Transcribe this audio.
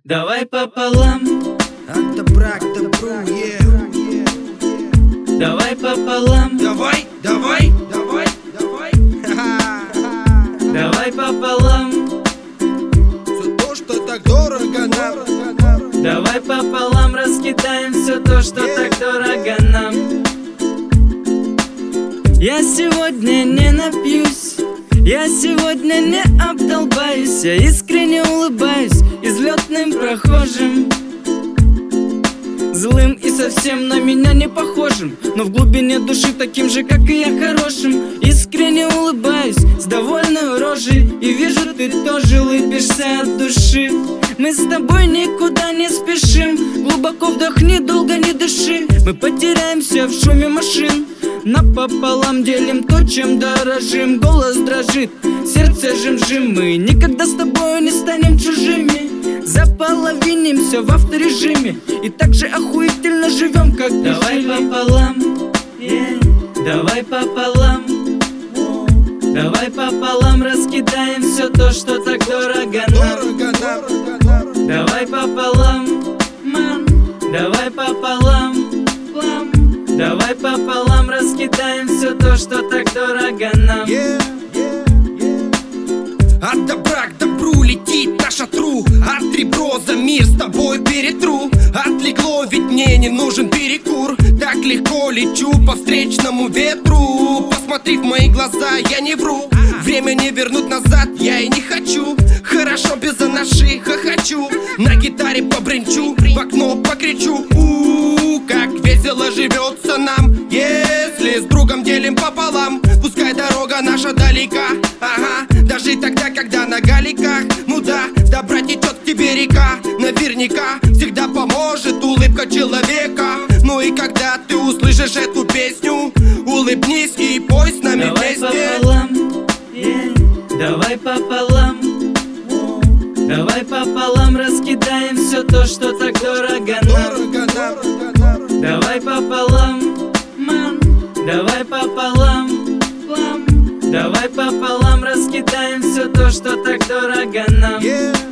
Давай пополам. От добра к добру, Давай пополам. Давай, давай, давай, давай. Давай пополам. Все то, что так дорого нам. Давай пополам раскидаем все то, что так дорого нам. Я сегодня не напьюсь, я сегодня не обдолбаюсь, я искренне улыбаюсь излетным прохожим, злым и совсем на меня не похожим, но в глубине души таким же, как и я, хорошим. Искренне улыбаюсь с довольной рожей, и вижу, ты тоже улыбишься от души. Мы с тобой никуда не спешим, глубоко вдохни, долго не дыши. Мы потеряемся в шуме машин, напополам делим то, чем дорожим. Голос дрожит, сердце жим-жим, мы никогда с тобой не станем чужими. Заполовинимся в авторежиме и так же охуительно живем, как давай пополам, давай пополам, давай пополам раскидаем все то, что так дорого нам. Давай пополам, ман, давай пополам, плам. Давай пополам раскидаем все то, что так дорого нам. От добра к добру летит наша тру, от ребро за мир с тобой перетру. Отлегло, ведь мне не нужен перекур, так легко лечу по встречному ветру. Посмотри в мои глаза, я не вру, время не вернуть назад я и не хочу. Хорошо без анаши, хохочу, на гитаре побренчу, в окно покричу. Как весело живется нам, если с другом делим пополам. Пускай дорога наша далека, ага, даже тогда, когда на галиках. Ну да, добра течет к тебе река, наверняка всегда поможет улыбка человека. Ну и когда ты услышишь эту песню, улыбнись и пой с нами вместе. Давай пополам, давай пополам раскидаем все то, что так дорого нам. Давай пополам, ман, давай пополам, плам. Давай пополам раскидаем все то, что так дорого нам.